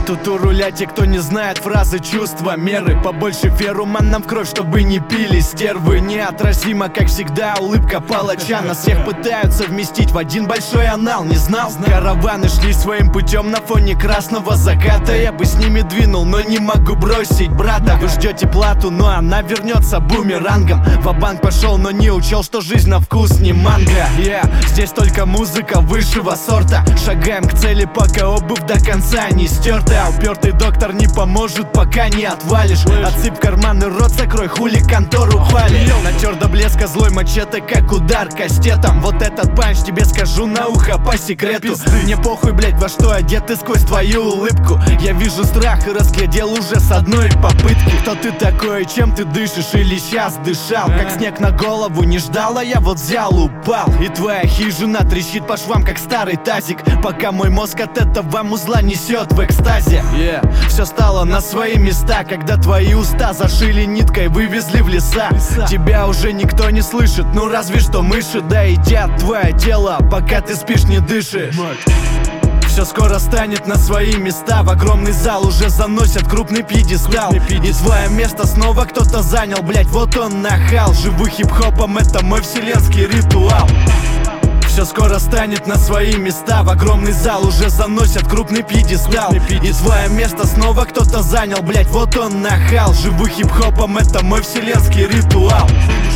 Тут у руля те, кто не знает фразы, чувства, меры. Побольше феруман нам в кровь, чтобы не пили стервы. Неотразимо, как всегда, улыбка палача. Нас всех пытаются вместить в один большой анал. Не знал? Караваны шли своим путем на фоне красного заката. Я бы с ними двинул, но не могу бросить брата. Вы ждете плату, но она вернется бумерангом. Ва-банк пошел, но не учел, что жизнь на вкус не манго. Здесь только музыка высшего сорта. Шагаем к цели, пока обувь до конца не стерта. Упертый доктор не поможет, пока не отвалишь. Отсыпь карманы, рот закрой, хули контору пали. Натер до блеска злой мачете, как удар кастетом. Вот этот панч тебе скажу на ухо по секрету. Мне похуй, блять, во что одет ты сквозь твою улыбку. Я вижу страх и разглядел уже с одной попытки. Кто ты такой, чем ты дышишь или сейчас дышал? Как снег на голову не ждала, я вот взял, упал. И твоя хижина трещит по швам, как старый тазик, пока мой мозг от этого музла несет в экстазе. Все стало на свои места, когда твои уста зашили ниткой, вывезли в леса. Тебя уже никто не слышит, ну разве что мыши. Да едят твое тело, пока ты спишь, не дышишь. Все скоро станет на свои места. В огромный зал уже заносят крупный пьедестал. И твое место снова кто-то занял, блять, вот он нахал. Живу хип-хопом, это мой вселенский ритуал. Все скоро станет на свои места. В огромный зал уже заносят крупный пьедестал. И твое место снова кто-то занял, блять, вот он нахал. Живу хип-хопом, это мой вселенский ритуал.